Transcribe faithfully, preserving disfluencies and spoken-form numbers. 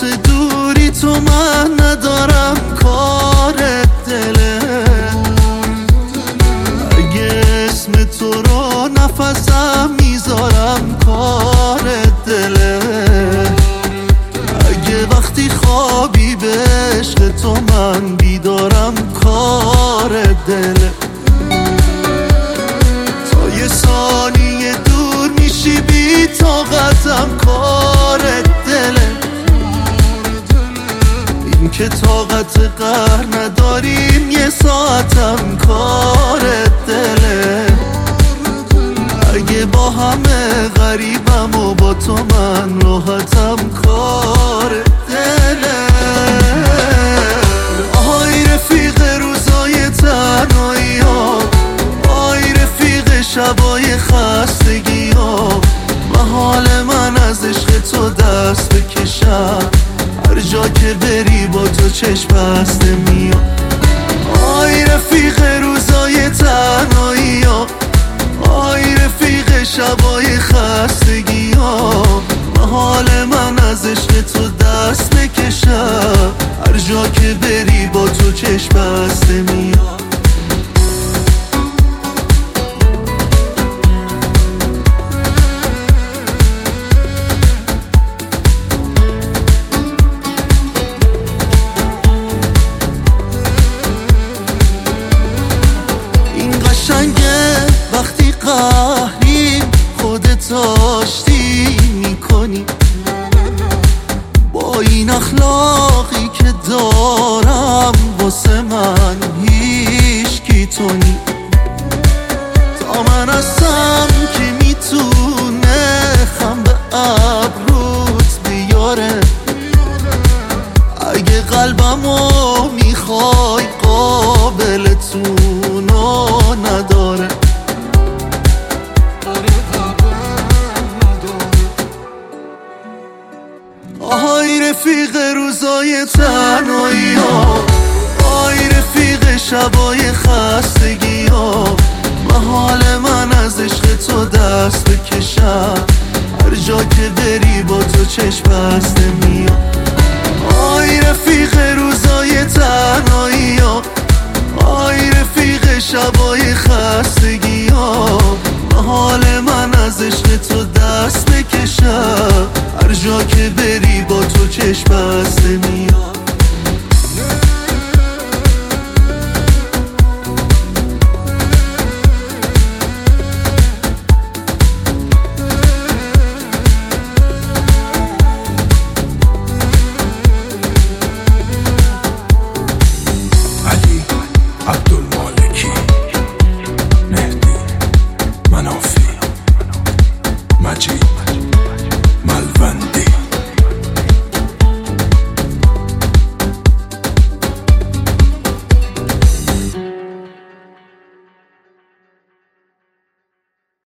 واسه دوری تو من ندارم کار دله. اگه اسم تو رو نفسم میذارم کار دله. اگه وقتی خوابی به عشق تو من بیدارم کار دله. تا یه ثانیه دور میشی بی طاقتم کار دله. این که طاقت قهر نداریم یه ساعتم کار دله. اگه با همه غریبم و با تو من راحتم کار دله. آهای رفیق روزای تنهایی ها، آهای رفیق شبای خستگی ها، محال من از عشق تو دست بکشم. هر جا که بری با تو چشم بسته میام. آهای رفیق روزای تنهایی ها، آهای رفیق شبای خستگی ها، محال من از عشق تو دست بکشم. هر جا که بری با تو چشم بسته میام. قشنگه وقتی قهریم خودت آشتی میکنی. با این اخلاقی که دارم واسه من هیچکی تو نی. تا من هستم که میتونه خم به ابروت بیاره. اگه قلبمو میخوای قابلتونو نداره. آهای رفیق روزای تنهایی ها، آهای رفیق شبای خستگی ها، محال من از عشق تو دست بکشم. هر جا که بری با تو چشم بسته میام. آهای رفیق روزای تنهایی ها، آهای رفیق شبای خستگی ها، محال من از عشق تو دست بکشم. هر جا که بری با تو چشم بسته